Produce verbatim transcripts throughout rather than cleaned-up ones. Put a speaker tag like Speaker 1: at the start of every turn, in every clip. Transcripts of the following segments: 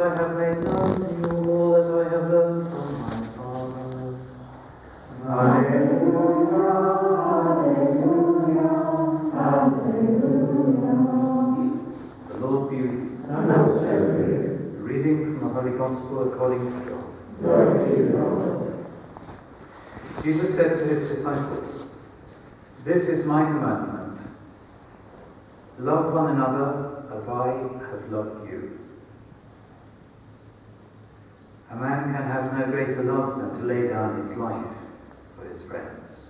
Speaker 1: I have made known to you all that I have learned from my Father.
Speaker 2: Alleluia, Alleluia, Alleluia.
Speaker 1: The Lord be with you.
Speaker 2: And also with you.
Speaker 1: Reading from the Holy Gospel according to John.
Speaker 2: Glory to you, Lord.
Speaker 1: Jesus said to his disciples, "This is my commandment. Love one another as I have loved you. A man can have no greater love than to lay down his life for his friends.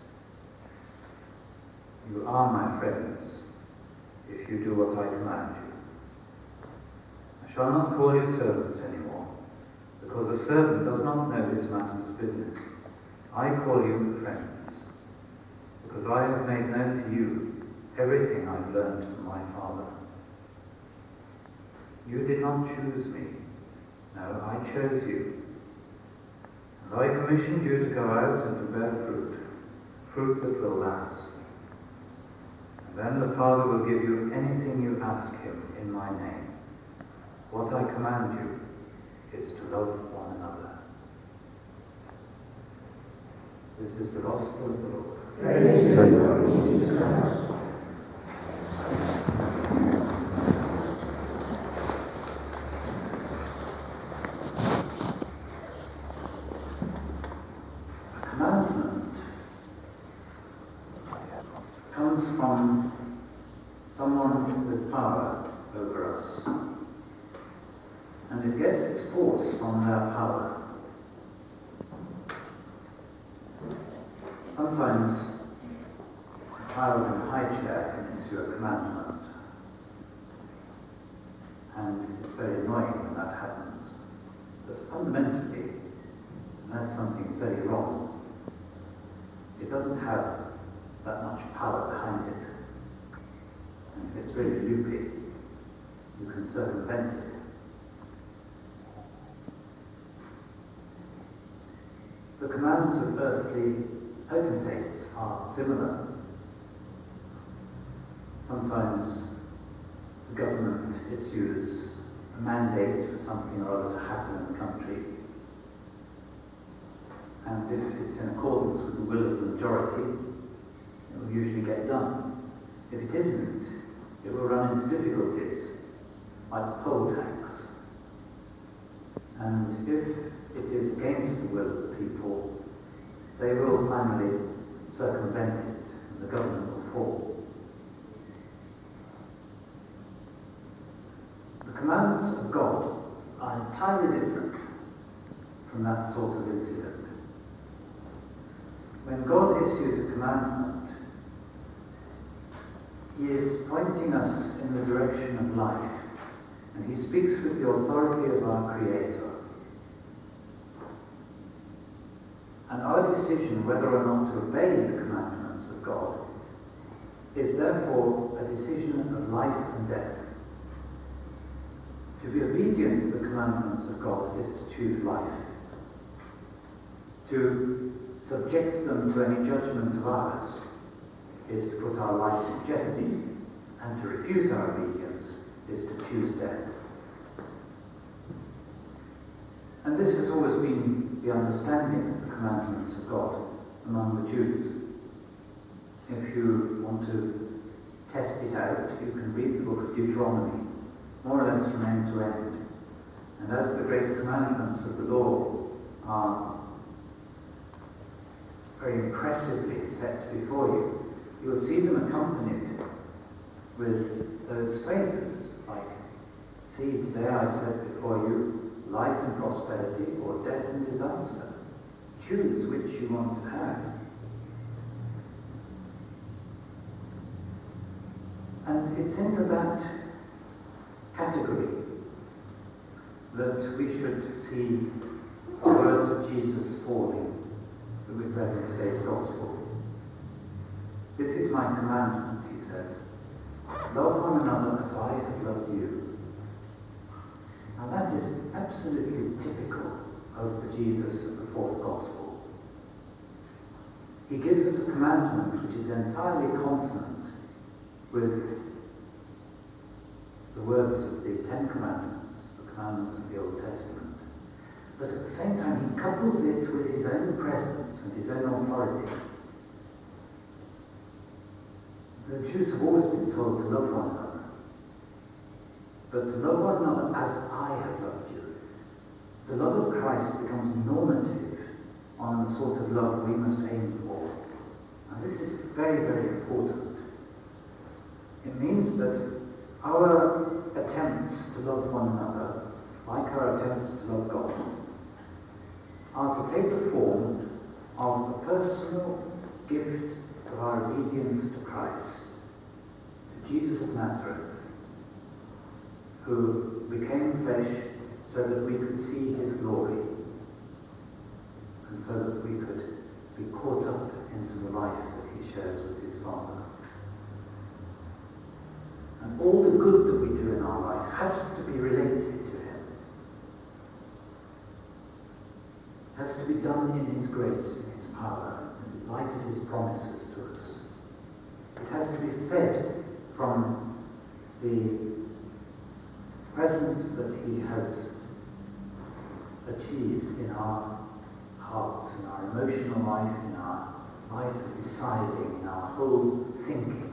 Speaker 1: You are my friends if you do what I command you. I shall not call you servants anymore, because a servant does not know his master's business. I call you friends, because I have made known to you everything I've learned from my Father. You did not choose me. No, I chose you. And I commissioned you to go out and to bear fruit, fruit that will last. And then the Father will give you anything you ask him in my name. What I command you is to love one another." This is the gospel of the Lord.
Speaker 2: Praise to you, Lord Jesus Christ.
Speaker 1: A commandment comes from someone with power over us. And it gets its force from their power. Sometimes a child in a high chair can issue a commandment. And it's very annoying when that happens. But fundamentally, unless something's very wrong, it doesn't have that much power behind it. And if it's really loopy, you can circumvent it. The commands of earthly potentates are similar. Sometimes the government issues a mandate for something or other to happen in the country. And if it's in accordance with the will of the majority, it will usually get done. If it isn't, it will run into difficulties, like poll tax. And if it is against the will of the people, they will finally circumvent it, and the government will fall. The commands of God are entirely different from that sort of incident. When God issues a commandment, he is pointing us in the direction of life, and he speaks with the authority of our Creator. And our decision whether or not to obey the commandments of God is therefore a decision of life and death. To be obedient to the commandments of God is to choose life. To subject them to any judgment of ours is to put our life in jeopardy, and to refuse our obedience is to choose death. And this has always been the understanding of the commandments of God among the Jews. If you want to test it out, you can read the book of Deuteronomy, more or less from end to end. And as the great commandments of the law are very impressively set before you, you will see them accompanied with those phrases like, "See, today I set before you life and prosperity, or death and disaster. Choose which you want to have." And it's into that category that we should see the words of Jesus falling that we've read in today's Gospel. "This is my commandment," he says. "Love one another as I have loved you." Now that is absolutely typical of the Jesus of the fourth Gospel. He gives us a commandment which is entirely consonant with the words of the Ten Commandments, the commandments of the Old Testament. But at the same time, he couples it with his own presence and his own authority. The Jews have always been told to love one another, but to love one another as I have loved you. The love of Christ becomes normative on the sort of love we must aim for. And this is very, very important. It means that our attempts to love one another, like our attempts to love God, are to take the form of a personal gift of our obedience to Christ, to Jesus of Nazareth, who became flesh so that we could see his glory, and so that we could be caught up into the life that he shares with his Father. And all the good that we do in our life has to be related to him. It has to be done in his grace, in his power, in light of his promises to us. It has to be fed from the presence that he has achieved in our hearts, in our emotional life, in our life of deciding, in our whole thinking.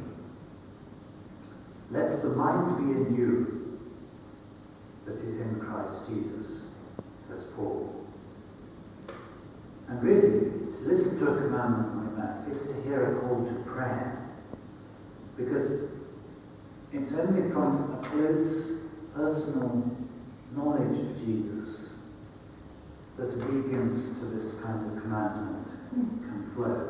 Speaker 1: Let the mind be in you that is in Christ Jesus, says Paul. And really, to listen to a commandment like that is to hear a call to prayer. Because it's only from a close personal knowledge of Jesus that obedience to this kind of commandment can flow.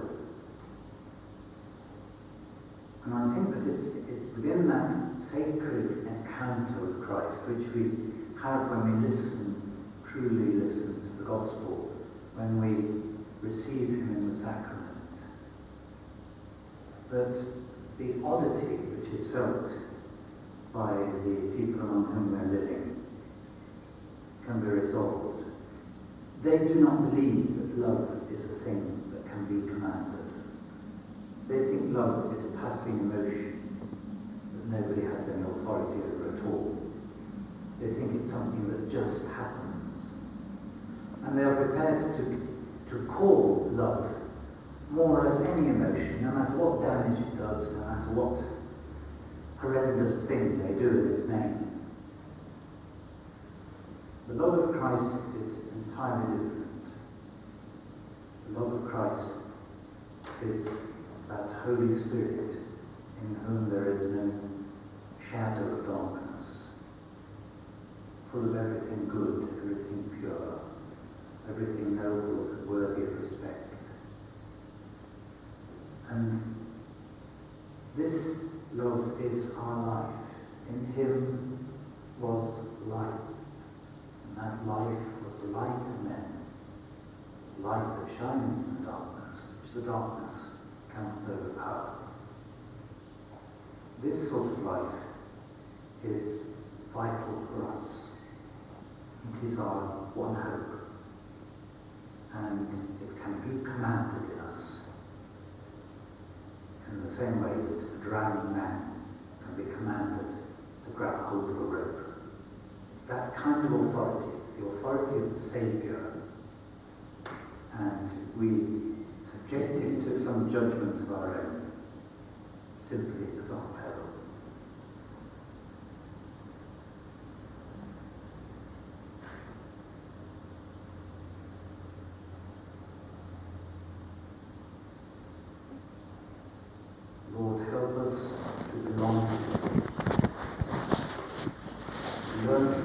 Speaker 1: And I think that it's, it's within that sacred encounter with Christ, which we have when we listen, truly listen to the gospel, when we receive him in the sacrament, that the oddity which is felt by the people among whom we're living can be resolved. They do not believe that love is a thing that can be commanded. They think love is a passing emotion that nobody has any authority over at all. They think it's something that just happens. And they are prepared to, to call love more or less any emotion, no matter what damage it does, no matter what horrendous thing they do in its name. The love of Christ is entirely different. The love of Christ is that Holy Spirit in whom there is no shadow of darkness, full of everything good, everything pure, everything noble and worthy of respect. And this love is our life. In him was life, and that life was the light of men, the light that shines in the darkness, which the darkness cannot overpower. This sort of life is vital for us. It is our one hope, and it can be commanded in us in the same way that a drowning man can be commanded to grab hold of a rope. It's that kind of authority. It's the authority of the Saviour, and we subject it to some judgment of our own, simply as our peril. Lord, help us to belong to you. To learn